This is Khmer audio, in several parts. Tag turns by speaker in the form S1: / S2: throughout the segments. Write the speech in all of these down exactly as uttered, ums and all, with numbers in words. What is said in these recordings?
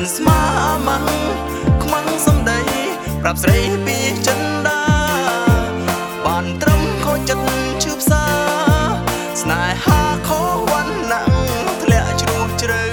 S1: ស្មាម៉ាំងខ្មាំងសំដីប្រាប់ស្រីពីចិនដាបានត្រឹមខូចចិត្តឈឺផ្សាស្នេហាខោវណ្ណៈធ្លាក់ជ្រោះជ្រៅ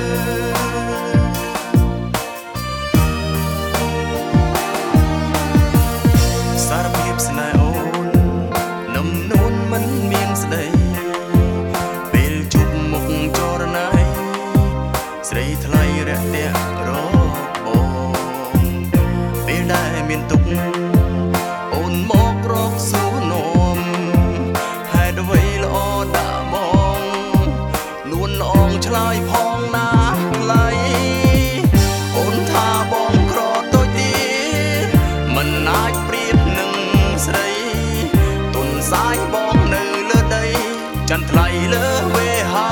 S1: សារភាពស្នេហ៍អូននំនួនមិនមានស្ដីពេលជួបមុខចរណៃស្រីថ្លៃរាក់ទាក់រកបងពេលដែលមានទុកអូនមករកសួរនាំហេតុអ្វីល្អដាក់បងនួនអងឆ្លើយផងណាថ្លៃអូនថាបងក្រតូចទីមិនអាចប្រៀបនឹងស្រីទុនសាយបងនៅលើដីចន្ទថ្លៃលើវេហា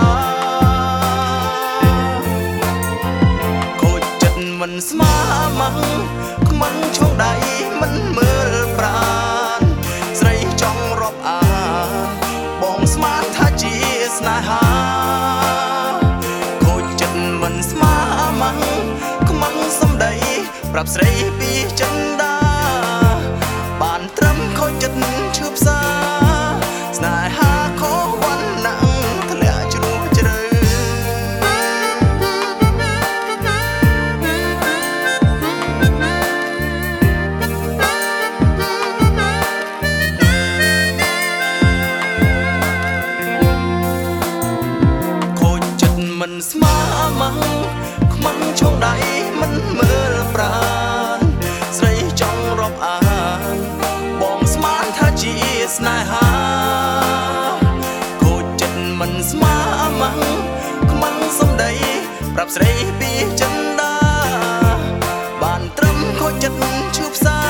S1: មិនស្មាម៉ាំងខ្មាំងឈងដៃមិនមើលប្រានស្រីចង់រាប់អានបងស្មានថាជាស្នេហាខូចចិត្តមិនស្មាម៉ាំងខ្មាំងសំដីប្រាប់ស្រីពីចិនដាបានត្រឹមខូចចិត្តឈឺផ្សាស្នេហាខុសវណ្ណៈធ្លាក់ជ្រោះជ្រៅមិនស្មាម៉ាំងខ្មាំងឈងដៃមិនមើលប្រានស្រីចង់រាប់អានបងស្មានថាជាស្នេហាខូចចិត្តមិនស្មាម៉ាំងខ្មាំងសំដីប្រាប់ស្រីពីចិនដាបានត្រឹមខូចចិត្តឈឺផ្សា